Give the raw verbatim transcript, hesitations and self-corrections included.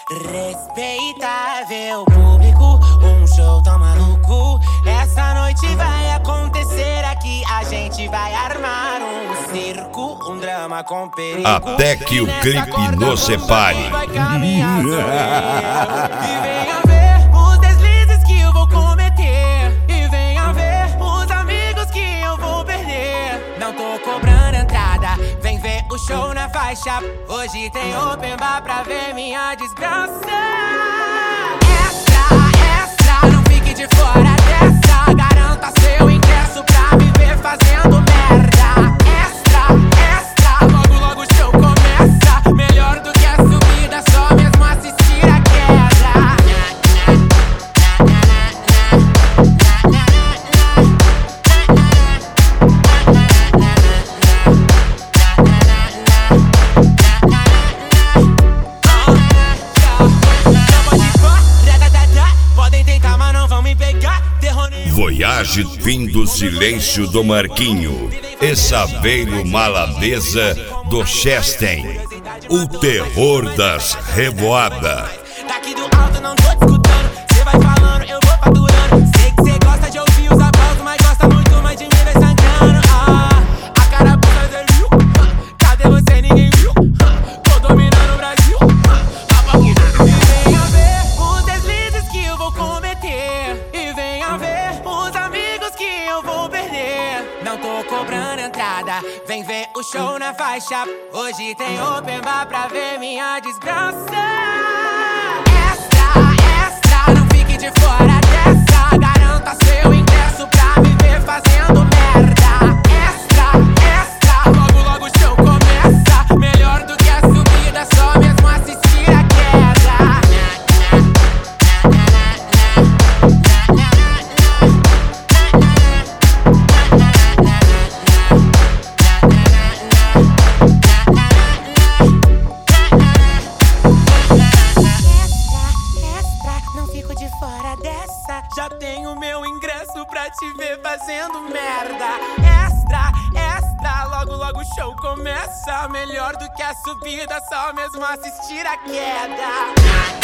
Respeitável público, um show tão maluco. Essa noite vai acontecer aqui. A gente vai armar um circo, um drama com perigo. Até que o clipe nos separe. Vai caminhar sobre eu. E venha ver os deslizes que eu vou cometer. E venha ver os amigos que eu vou perder. Não tô cobrando entrada, vem ver o show na faixa. Hoje tem open bar pra ver minha desgraça. Extra, extra, não fique de fora dessa. Garanta seu ingresso pra me ver fazendo merda. Extra, extra, logo logo o show começa. Melhor do que a subida, só mesmo assistir a queda. Voyage fim do silêncio do Marquinho e Saveiro Malavesa do Chestem. O terror das revoadas. Daqui do alto não tô escutando, cê vai falando, eu vou faturando. Sei que cê gosta de ouvir os aplausos, mas gosta muito mais de mim, vai sangrando. Ah, a cara puta cê viu? Cadê você? Ninguém viu? Tô dominando o Brasil. E venha ver os deslizes que eu vou cometer. E venha ver os amigos que eu vou perder. Não tô cobrando entrada, vem ver o show na faixa. Hoje tem open bar pra ver minha desgraça. Extra, extra, não fique de fora dessa. Garanta seu ingresso pra me ver fazendo merda. Extra, extra, logo logo o show começa. Melhor do que a subida, só mesmo assistir a queda. Já tenho meu ingresso pra te ver fazendo merda. Extra, extra, logo logo o show começa. Melhor do que a subida, só mesmo assistir a queda.